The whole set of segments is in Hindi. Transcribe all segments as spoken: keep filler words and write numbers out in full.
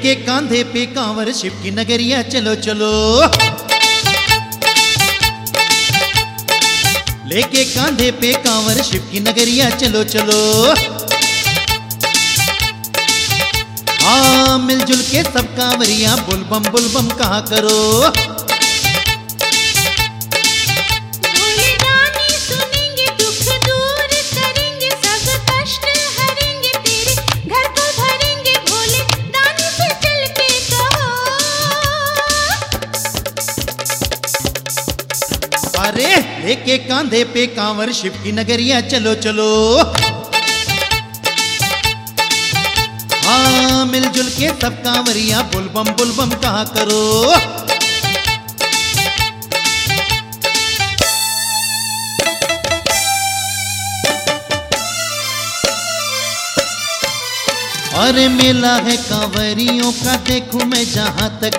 लेके कांधे पे कांवर शिव की नगरिया चलो चलो, लेके कांधे पे कांवर शिव की नगरिया चलो चलो। हाँ मिलजुल के सब कांवरिया बुलबम बुलबम कहा करो। भोले दानी सुनेंगे, दुख दूर करेंगे, सब कष्ट हरेंगे, तेरे घर को भरेंगे। भोले दानी से चल के कहो, अरे लेके कांधे पे कांवर शिव की नगरिया चलो चलो। हाँ मिलजुल के सब कांवरिया बुलबम बुलबम कहा करो। अरे मेला है कांवरियों का देखूं मैं जहां तक,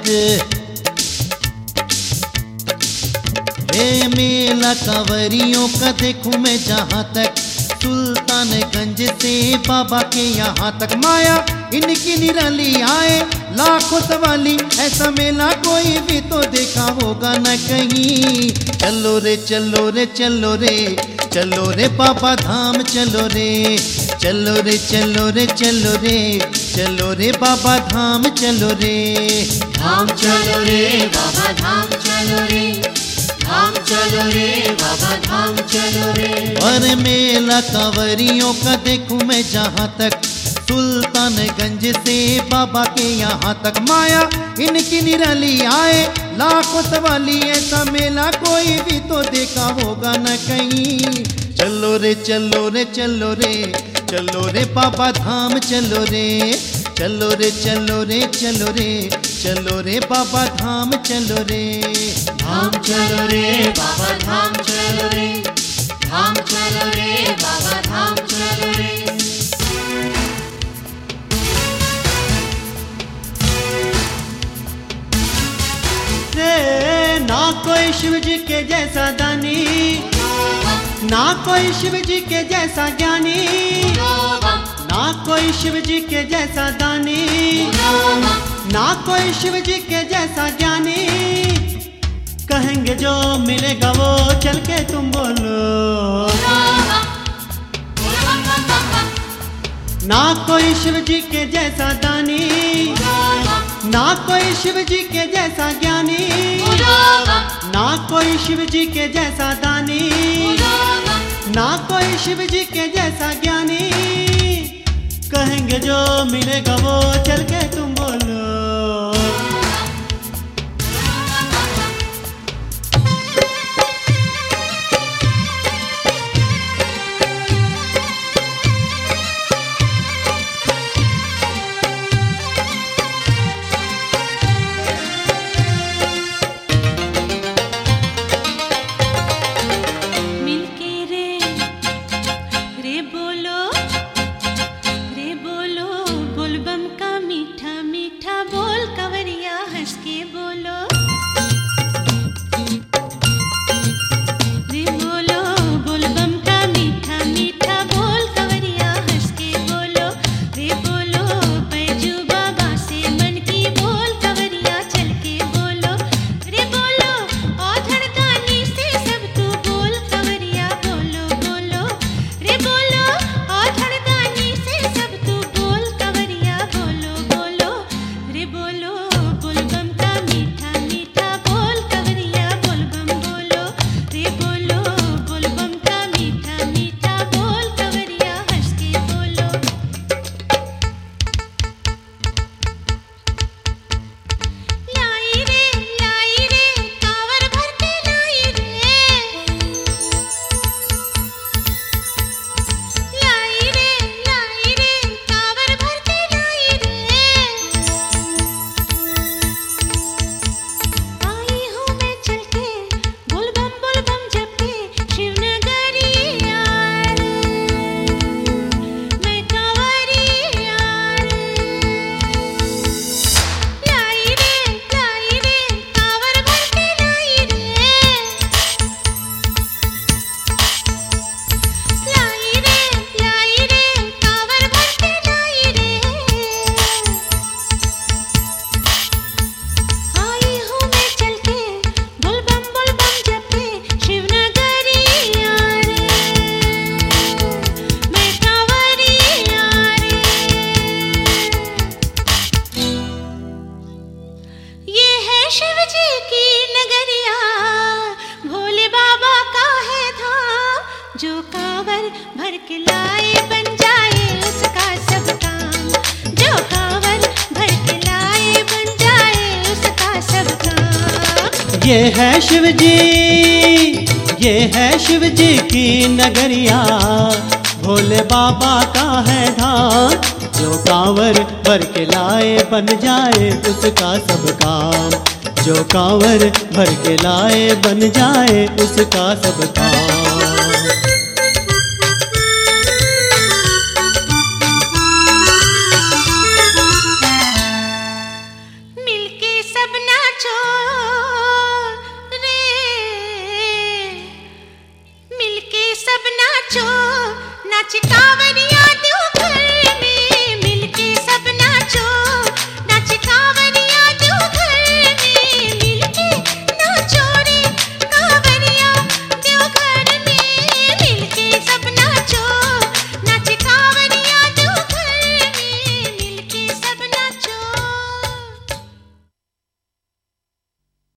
हे मेला कांवरियों का देखूं मैं जहां तक, सुल्तानगंज से बाबा के यहाँ तक। माया इनकी निराली आए लाखों सवाली, ऐसा मेला कोई भी तो देखा होगा न कहीं। चलो रे चलो रे चलो रे, चलो रे बाबा धाम चलो रे, चलो रे चलो रे चलो रे, चलो रे बाबा धाम चलो रे। धाम चलो रे बाबा धाम चलो रे, धाम चलो रे बाबा धाम चलो रे। अरे मेला कांवरियों का देखूं मैं जहां तक, सुल्तानगंज से बाबा के यहाँ तक। माया इनकी निराली आए लाखों सवाली, ऐसा मेला कोई भी तो देखा होगा न कहीं। चलो रे चलो रे चलो रे, चलो रे बाबा धाम चलो रे, चलो रे चलो रे चलो रे, चलो रे बाबा धाम चलो रे। धाम चलो रे बाबा धाम चलो रे, धाम चलो रे बाबा धाम चलो रे। रे ना कोई शिव जी के जैसा दानी, ना कोई शिव जी के जैसा ज्ञानी, ना कोई शिव जी के जैसा दानी, ना कोई शिव जी के जैसा ज्ञानी। कहेंगे जो मिलेगा वो चल के तुम बोलो, ना कोई शिव जी के जैसा दानी, ना कोई शिव जी के जैसा ज्ञानी, ना कोई शिव जी के जैसा दानी, ना कोई शिव जी के जैसा ज्ञानी। कहेंगे जो मिलेगा वो चल के तुम बोलो। रे बोलो बोलबम का मीठा मीठा के लाए बन जाए उसका सब काम। जो कांवर भर के लाए बन जाए उसका सब काम। ये है शिव जी, ये है शिव जी की नगरिया, भोले बाबा का है धाम। जो कांवर भर के लाए बन जाए उसका सब काम। जो कांवर भर के लाए बन जाए उसका सब काम।